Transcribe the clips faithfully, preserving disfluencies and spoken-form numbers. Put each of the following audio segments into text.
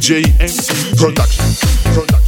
J M C Production. Production.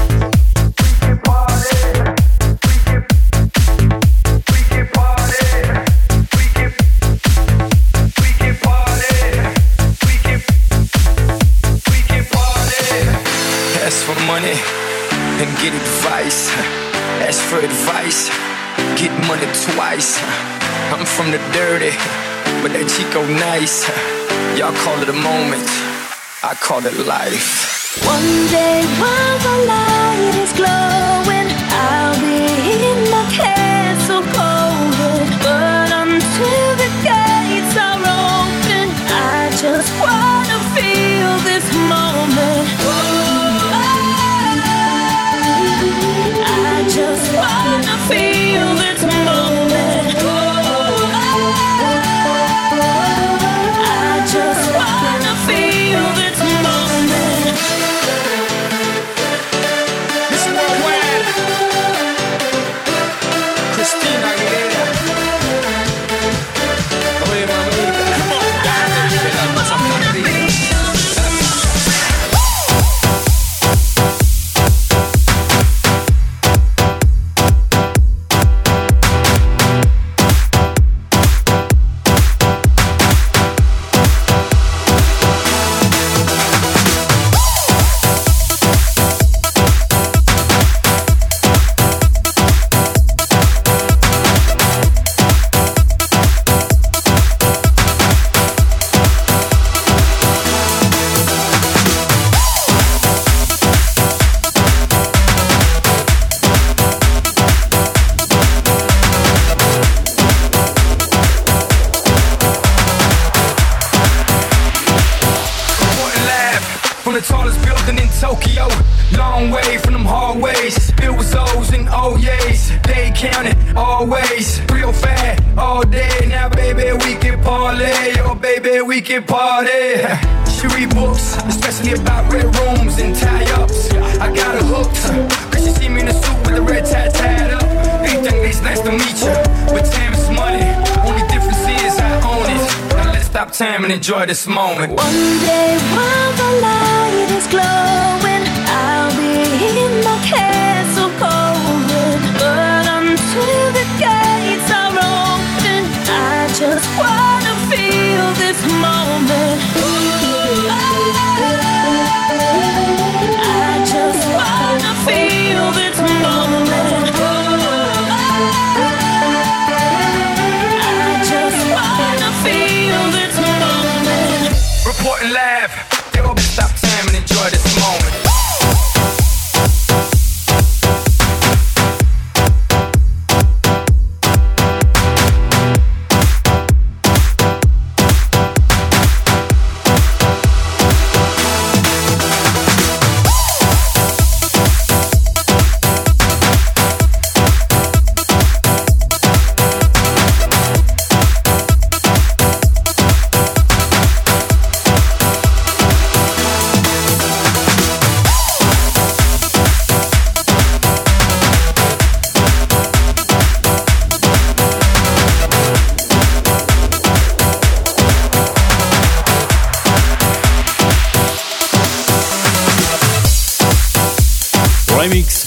Ask for money and get advice. Ask for advice, get money twice. I'm from the dirty, but that Chico nice. Y'all call it a moment, I call it life. One day while the light is glowing, I'll be in my castle golden. But until the gates are open, I just wanna feel this moment. I just wanna feel this moment. I just wanna feel this moment. Miss Worldwide, Christina Aguilera. Oye, mamita, come on, dale, dale la cosa perdida. From the tallest building in Tokyo, long way from them hallways. Filled with O's and O's, they counted always. Real fat all day, now baby we can parlay. Oh baby we can party. She read books, especially about red rooms and tie-ups. I got her hooked, cause she see me in a suit with the red tie tied up. They think it's nice to meet you, but time is money. Only difference is I own it. Now let's stop time and enjoy this moment. One day while the light is glowing, I'll be in my castle golden. But until the gates are open, I just wanna feel this moment. I just wanna feel this moment. I just wanna feel this moment. Reporting live, yo, stop time and enjoy this moment. Remix